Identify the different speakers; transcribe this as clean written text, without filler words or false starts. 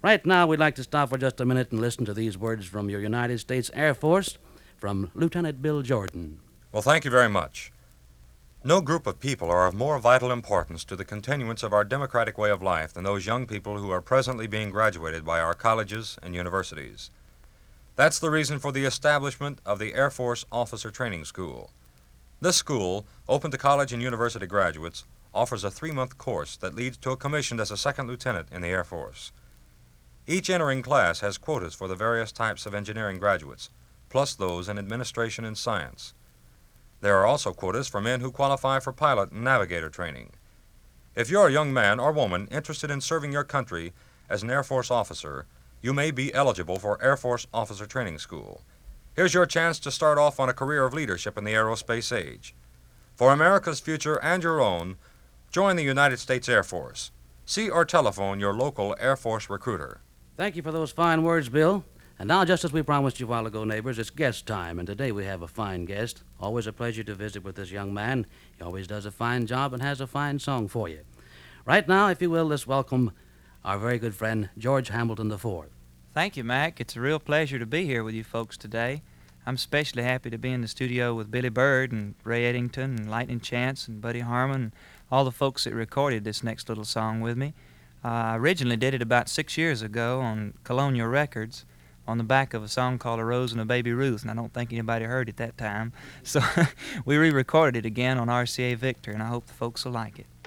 Speaker 1: Right now, we'd like to stop for just a minute and listen to these words from your United States Air Force from Lieutenant Bill Jordan.
Speaker 2: Well, thank you very much. No group of people are of more vital importance to the continuance of our democratic way of life than those young people who are presently being graduated by our colleges and universities. That's the reason for the establishment of the Air Force Officer Training School. This school, open to college and university graduates, offers a 3-month course that leads to a commission as a second lieutenant in the Air Force. Each entering class has quotas for the various types of engineering graduates, plus those in administration and science. There are also quotas for men who qualify for pilot and navigator training. If you're a young man or woman interested in serving your country as an Air Force officer, you may be eligible for Air Force Officer Training School. Here's your chance to start off on a career of leadership in the aerospace age. For America's future and your own, join the United States Air Force. See or telephone your local Air Force recruiter.
Speaker 1: Thank you for those fine words, Bill. And now, just as we promised you a while ago, neighbors, it's guest time, and today we have a fine guest. Always a pleasure to visit with this young man. He always does a fine job and has a fine song for you. Right now, if you will, let's welcome our very good friend, George Hamilton IV.
Speaker 3: Thank you, Mac. It's a real pleasure to be here with you folks today. I'm especially happy to be in the studio with Billy Bird and Ray Eddington and Lightning Chance and Buddy Harmon and all the folks that recorded this next little song with me. I originally did it about 6 years ago on Colonial Records on the back of a song called A Rose and a Baby Ruth, and I don't think anybody heard it that time. So we re-recorded it again on RCA Victor, and I hope the folks will like it.